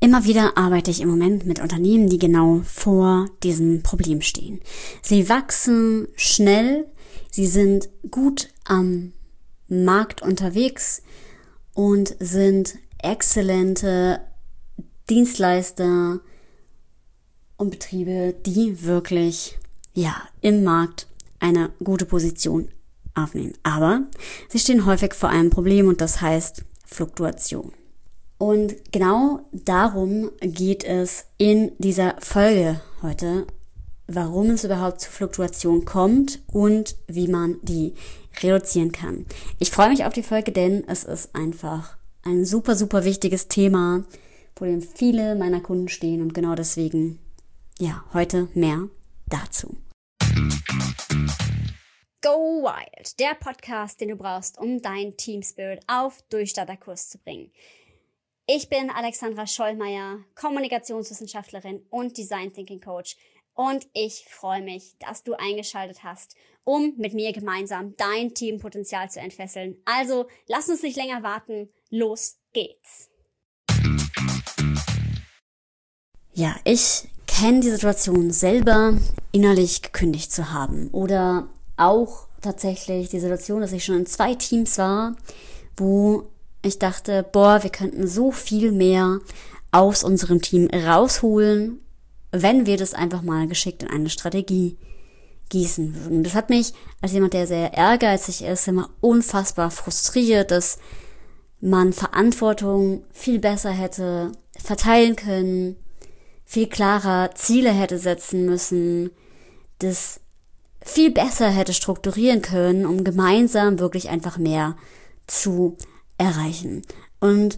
Immer wieder arbeite ich im Moment mit Unternehmen, die genau vor diesem Problem stehen. Sie wachsen schnell, sie sind gut am Markt unterwegs und sind exzellente Dienstleister und Betriebe, die wirklich im Markt eine gute Position aufnehmen. Aber sie stehen häufig vor einem Problem und das heißt Fluktuation. Und genau darum geht es in dieser Folge heute, warum es überhaupt zu Fluktuation kommt und wie man die reduzieren kann. Ich freue mich auf die Folge, denn es ist einfach ein super, super wichtiges Thema, vor dem viele meiner Kunden stehen und genau deswegen, heute mehr dazu. Go Wild, der Podcast, den du brauchst, um deinen Team Spirit auf Durchstarterkurs zu bringen. Ich bin Alexandra Schollmeier, Kommunikationswissenschaftlerin und Design Thinking Coach und ich freue mich, dass du eingeschaltet hast, um mit mir gemeinsam dein Teampotenzial zu entfesseln. Also lass uns nicht länger warten, los geht's! Ja, ich kenne die Situation selber, innerlich gekündigt zu haben oder auch tatsächlich die Situation, dass ich schon in 2 Teams war, wo ich dachte, wir könnten so viel mehr aus unserem Team rausholen, wenn wir das einfach mal geschickt in eine Strategie gießen würden. Das hat mich als jemand, der sehr ehrgeizig ist, immer unfassbar frustriert, dass man Verantwortung viel besser hätte verteilen können, viel klarer Ziele hätte setzen müssen, das viel besser hätte strukturieren können, um gemeinsam wirklich einfach mehr zu erreichen. Und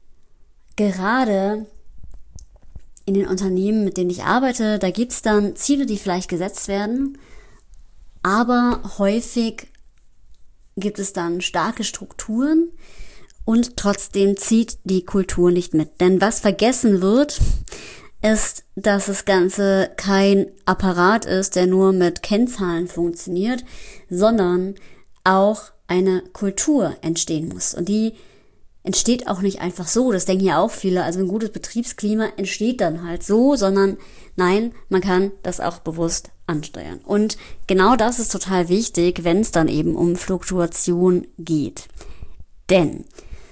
gerade in den Unternehmen, mit denen ich arbeite, da gibt's dann Ziele, die vielleicht gesetzt werden, aber häufig gibt es dann starke Strukturen und trotzdem zieht die Kultur nicht mit. Denn was vergessen wird, ist, dass das Ganze kein Apparat ist, der nur mit Kennzahlen funktioniert, sondern auch eine Kultur entstehen muss. Und die entsteht auch nicht einfach so, das denken ja auch viele, also ein gutes Betriebsklima entsteht dann halt so, sondern nein, man kann das auch bewusst ansteuern. Und genau das ist total wichtig, wenn es dann eben um Fluktuation geht. Denn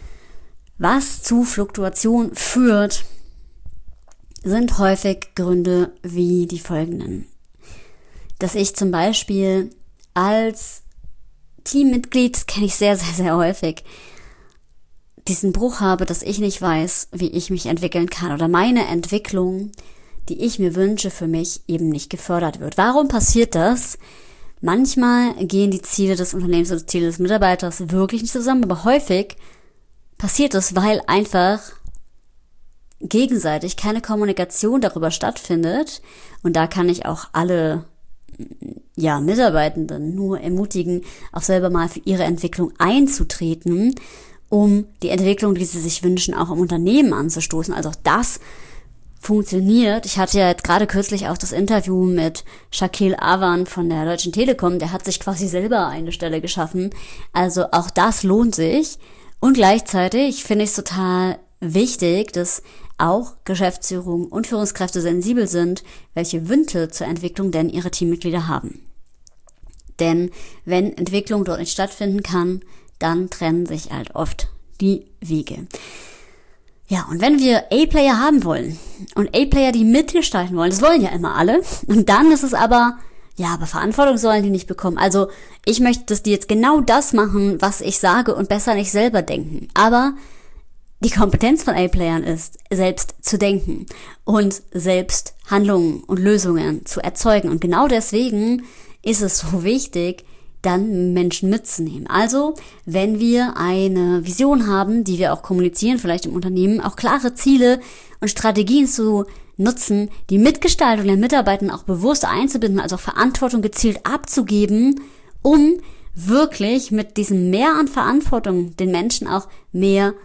was zu Fluktuation führt, sind häufig Gründe wie die folgenden. Dass ich zum Beispiel als Teammitglied, das kenne ich sehr, sehr, sehr häufig, diesen Bruch habe, dass ich nicht weiß, wie ich mich entwickeln kann oder meine Entwicklung, die ich mir wünsche, für mich eben nicht gefördert wird. Warum passiert das? Manchmal gehen die Ziele des Unternehmens und die Ziele des Mitarbeiters wirklich nicht zusammen, aber häufig passiert es, weil einfach gegenseitig keine Kommunikation darüber stattfindet. Und da kann ich auch alle Mitarbeitenden nur ermutigen, auch selber mal für ihre Entwicklung einzutreten, um die Entwicklung, die sie sich wünschen, auch im Unternehmen anzustoßen. Also auch das funktioniert. Ich hatte ja jetzt gerade kürzlich auch das Interview mit Shakil Awan von der Deutschen Telekom. Der hat sich quasi selber eine Stelle geschaffen. Also auch das lohnt sich. Und gleichzeitig finde ich es total wichtig, dass auch Geschäftsführung und Führungskräfte sensibel sind, welche Wünsche zur Entwicklung denn ihre Teammitglieder haben. Denn wenn Entwicklung dort nicht stattfinden kann, dann trennen sich halt oft die Wege. Ja, und wenn wir A-Player haben wollen und A-Player, die mitgestalten wollen, das wollen ja immer alle, und dann ist es aber Verantwortung sollen die nicht bekommen. Also ich möchte, dass die jetzt genau das machen, was ich sage und besser nicht selber denken. Aber die Kompetenz von A-Playern ist, selbst zu denken und selbst Handlungen und Lösungen zu erzeugen. Und genau deswegen ist es so wichtig, dann Menschen mitzunehmen. Also, wenn wir eine Vision haben, die wir auch kommunizieren, vielleicht im Unternehmen, auch klare Ziele und Strategien zu nutzen, die Mitgestaltung der Mitarbeiter auch bewusst einzubinden, also auch Verantwortung gezielt abzugeben, um wirklich mit diesem Mehr an Verantwortung den Menschen auch mehr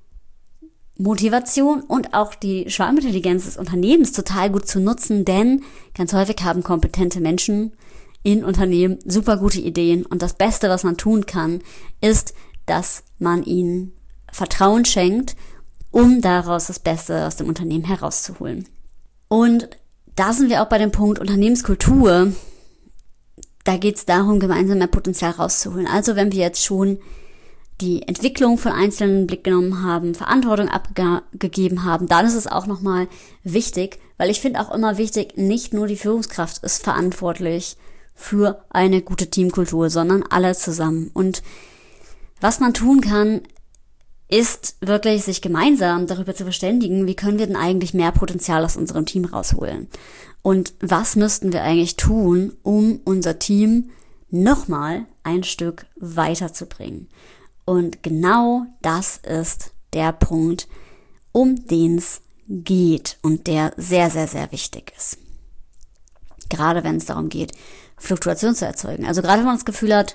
Motivation und auch die Schwarmintelligenz des Unternehmens total gut zu nutzen, denn ganz häufig haben kompetente Menschen in Unternehmen super gute Ideen und das Beste, was man tun kann, ist, dass man ihnen Vertrauen schenkt um daraus das Beste aus dem Unternehmen herauszuholen. Und da sind wir auch bei dem Punkt Unternehmenskultur. Da geht es darum, gemeinsam mehr Potenzial rauszuholen. Also wenn wir jetzt schon die Entwicklung von Einzelnen in den Blick genommen haben, Verantwortung abgegeben haben, dann ist es auch nochmal wichtig, weil ich finde auch immer wichtig, nicht nur die Führungskraft ist verantwortlich für eine gute Teamkultur, sondern alle zusammen. Und was man tun kann, ist wirklich sich gemeinsam darüber zu verständigen, wie können wir denn eigentlich mehr Potenzial aus unserem Team rausholen? Und was müssten wir eigentlich tun, um unser Team nochmal ein Stück weiterzubringen? Und genau das ist der Punkt, um den es geht und der sehr, sehr, sehr wichtig ist. Gerade wenn es darum geht, Fluktuation zu erzeugen. Also gerade wenn man das Gefühl hat,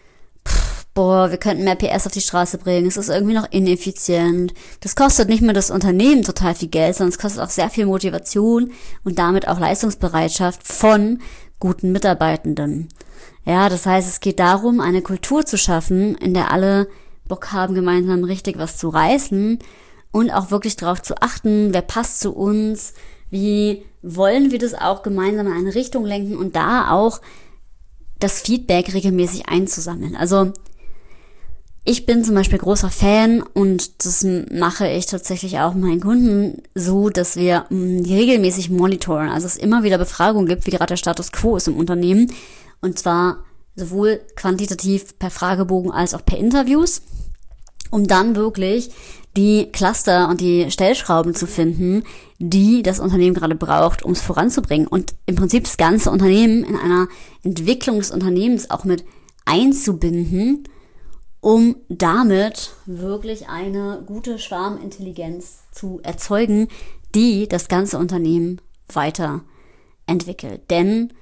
wir könnten mehr PS auf die Straße bringen, es ist irgendwie noch ineffizient. Das kostet nicht nur das Unternehmen total viel Geld, sondern es kostet auch sehr viel Motivation und damit auch Leistungsbereitschaft von guten Mitarbeitenden. Ja, das heißt, es geht darum, eine Kultur zu schaffen, in der alle Bock haben, gemeinsam richtig was zu reißen und auch wirklich darauf zu achten, wer passt zu uns, wie wollen wir das auch gemeinsam in eine Richtung lenken und da auch das Feedback regelmäßig einzusammeln. Also ich bin zum Beispiel großer Fan und das mache ich tatsächlich auch meinen Kunden so, dass wir regelmäßig monitoren, also es immer wieder Befragungen gibt, wie gerade der Status quo ist im Unternehmen und zwar sowohl quantitativ per Fragebogen als auch per Interviews, um dann wirklich die Cluster und die Stellschrauben zu finden, die das Unternehmen gerade braucht, um es voranzubringen und im Prinzip das ganze Unternehmen in einer Entwicklung des Unternehmens auch mit einzubinden, um damit wirklich eine gute Schwarmintelligenz zu erzeugen, die das ganze Unternehmen weiterentwickelt. Denn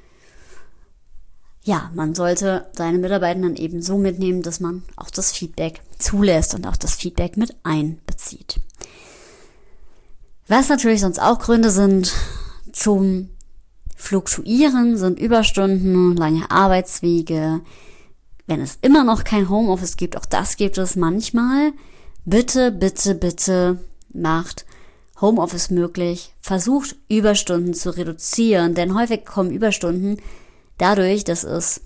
ja, man sollte seine Mitarbeitenden eben so mitnehmen, dass man auch das Feedback zulässt und auch das Feedback mit einbezieht. Was natürlich sonst auch Gründe sind zum Fluktuieren, sind Überstunden, lange Arbeitswege. Wenn es immer noch kein Homeoffice gibt, auch das gibt es manchmal, bitte, bitte, bitte macht Homeoffice möglich. Versucht Überstunden zu reduzieren, denn häufig kommen Überstunden dadurch, dass es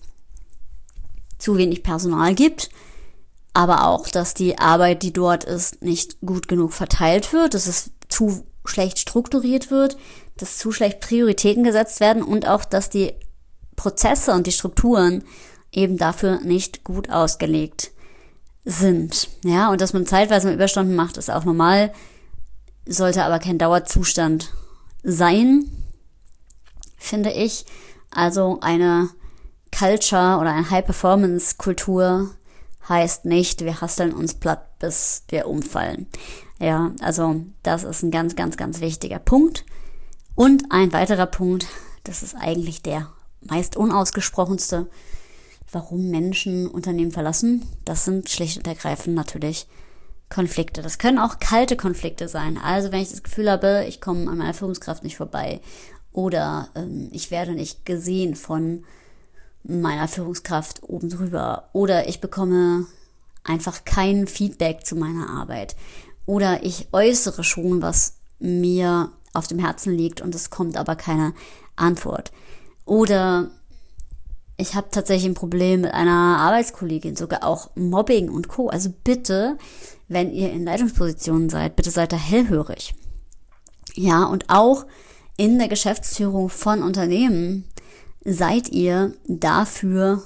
zu wenig Personal gibt, aber auch, dass die Arbeit, die dort ist, nicht gut genug verteilt wird, dass es zu schlecht strukturiert wird, dass zu schlecht Prioritäten gesetzt werden und auch, dass die Prozesse und die Strukturen eben dafür nicht gut ausgelegt sind. Ja, und dass man zeitweise mal Überstunden macht, ist auch normal, sollte aber kein Dauerzustand sein, finde ich. Also eine Culture oder eine High-Performance-Kultur heißt nicht, wir hasseln uns platt, bis wir umfallen. Ja, also das ist ein ganz, ganz, ganz wichtiger Punkt. Und ein weiterer Punkt, das ist eigentlich der meist unausgesprochenste, warum Menschen Unternehmen verlassen. Das sind schlicht und ergreifend natürlich Konflikte. Das können auch kalte Konflikte sein. Also wenn ich das Gefühl habe, ich komme an meiner Führungskraft nicht vorbei oder ich werde nicht gesehen von meiner Führungskraft oben drüber oder ich bekomme einfach kein Feedback zu meiner Arbeit oder ich äußere schon, was mir auf dem Herzen liegt und es kommt aber keine Antwort. Oder ich habe tatsächlich ein Problem mit einer Arbeitskollegin, sogar auch Mobbing und Co. Also bitte, wenn ihr in Leitungspositionen seid, bitte seid da hellhörig. Ja, und auch in der Geschäftsführung von Unternehmen seid ihr dafür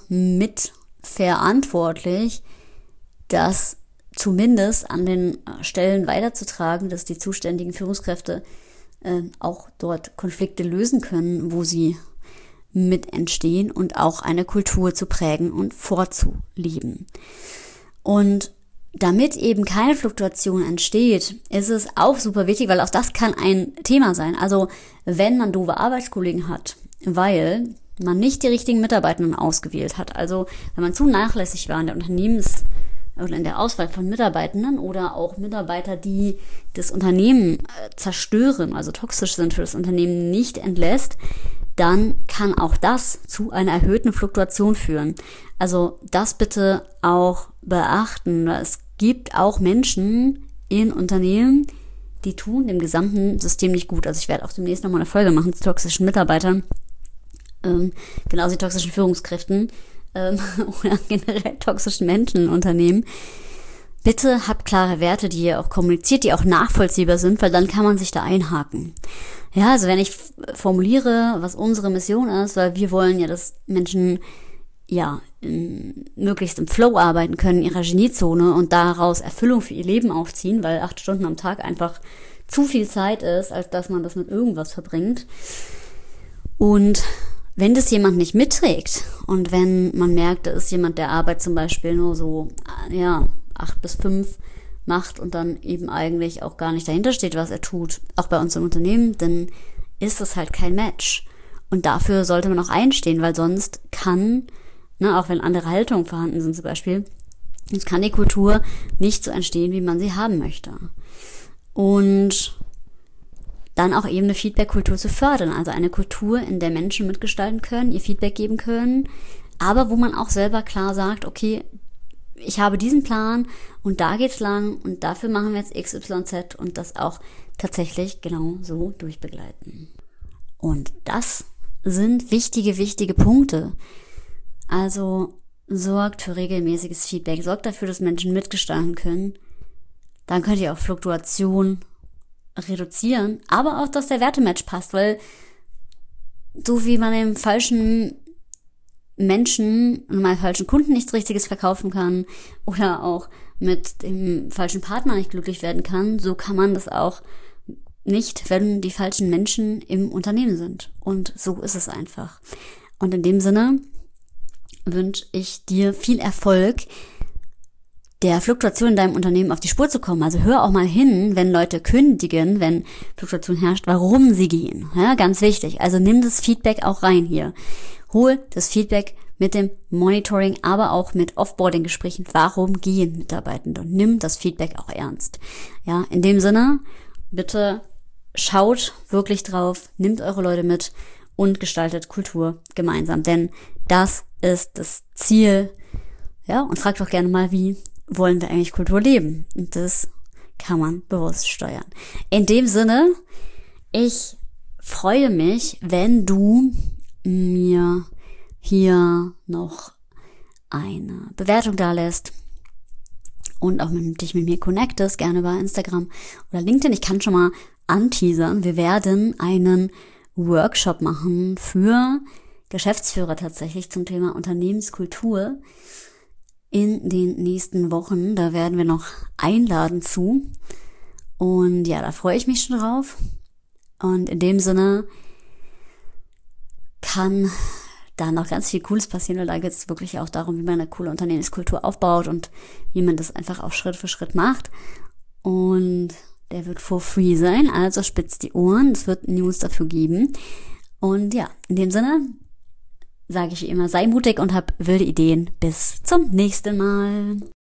mitverantwortlich, das zumindest an den Stellen weiterzutragen, dass die zuständigen Führungskräfte auch dort Konflikte lösen können, wo sie mit entstehen und auch eine Kultur zu prägen und vorzuleben. Und damit eben keine Fluktuation entsteht, ist es auch super wichtig, weil auch das kann ein Thema sein. Also wenn man doofe Arbeitskollegen hat, weil man nicht die richtigen Mitarbeitenden ausgewählt hat, also wenn man zu nachlässig war in der oder in der Auswahl von Mitarbeitenden oder auch Mitarbeiter, die das Unternehmen zerstören, also toxisch sind für das Unternehmen, nicht entlässt, dann kann auch das zu einer erhöhten Fluktuation führen. Also das bitte auch beachten. Es gibt auch Menschen in Unternehmen, die tun dem gesamten System nicht gut. Also ich werde auch demnächst nochmal eine Folge machen zu toxischen Mitarbeitern, genauso wie toxischen Führungskräften oder generell toxischen Menschen in Unternehmen. Bitte habt klare Werte, die ihr auch kommuniziert, die auch nachvollziehbar sind, weil dann kann man sich da einhaken. Ja, also wenn ich formuliere, was unsere Mission ist, weil wir wollen ja, dass Menschen möglichst im Flow arbeiten können, in ihrer Geniezone und daraus Erfüllung für ihr Leben aufziehen, weil 8 Stunden am Tag einfach zu viel Zeit ist, als dass man das mit irgendwas verbringt. Und wenn das jemand nicht mitträgt und wenn man merkt, da ist jemand, der Arbeit zum Beispiel nur so, 8 bis 5 macht und dann eben eigentlich auch gar nicht dahinter steht, was er tut, auch bei uns im Unternehmen, dann ist es halt kein Match. Und dafür sollte man auch einstehen, weil sonst kann, auch wenn andere Haltungen vorhanden sind zum Beispiel, sonst kann die Kultur nicht so entstehen, wie man sie haben möchte. Und dann auch eben eine Feedback-Kultur zu fördern, also eine Kultur, in der Menschen mitgestalten können, ihr Feedback geben können, aber wo man auch selber klar sagt, okay, ich habe diesen Plan und da geht's lang und dafür machen wir jetzt XYZ und das auch tatsächlich genau so durchbegleiten. Und das sind wichtige Punkte. Also sorgt für regelmäßiges Feedback, sorgt dafür, dass Menschen mitgestalten können. Dann könnt ihr auch Fluktuation reduzieren, aber auch, dass der Wertematch passt, weil so wie man dem falschen Menschen und meinem falschen Kunden nichts Richtiges verkaufen kann oder auch mit dem falschen Partner nicht glücklich werden kann, so kann man das auch nicht, wenn die falschen Menschen im Unternehmen sind. Und so ist es einfach. Und in dem Sinne wünsche ich dir viel Erfolg, der Fluktuation in deinem Unternehmen auf die Spur zu kommen. Also hör auch mal hin, wenn Leute kündigen, wenn Fluktuation herrscht, warum sie gehen. Ja, ganz wichtig. Also nimm das Feedback auch rein hier. Hol das Feedback mit dem Monitoring, aber auch mit Offboarding-Gesprächen. Warum gehen Mitarbeitende? Und nimm das Feedback auch ernst. Ja, in dem Sinne, bitte schaut wirklich drauf, nehmt eure Leute mit und gestaltet Kultur gemeinsam. Denn das ist das Ziel. Ja, und fragt doch gerne mal, wie wollen wir eigentlich Kultur leben? Und das kann man bewusst steuern. In dem Sinne, ich freue mich, wenn du mir hier noch eine Bewertung da lässt und auch dich mit mir connectest, gerne bei Instagram oder LinkedIn. Ich kann schon mal anteasern, wir werden einen Workshop machen für Geschäftsführer tatsächlich zum Thema Unternehmenskultur in den nächsten Wochen. Da werden wir noch einladen zu. Und ja, da freue ich mich schon drauf. Und in dem Sinne kann da noch ganz viel Cooles passieren, weil da geht es wirklich auch darum, wie man eine coole Unternehmenskultur aufbaut und wie man das einfach auch Schritt für Schritt macht. Und der wird for free sein, also spitzt die Ohren. Es wird News dafür geben. Und ja, in dem Sinne sage ich wie immer, sei mutig und hab wilde Ideen. Bis zum nächsten Mal.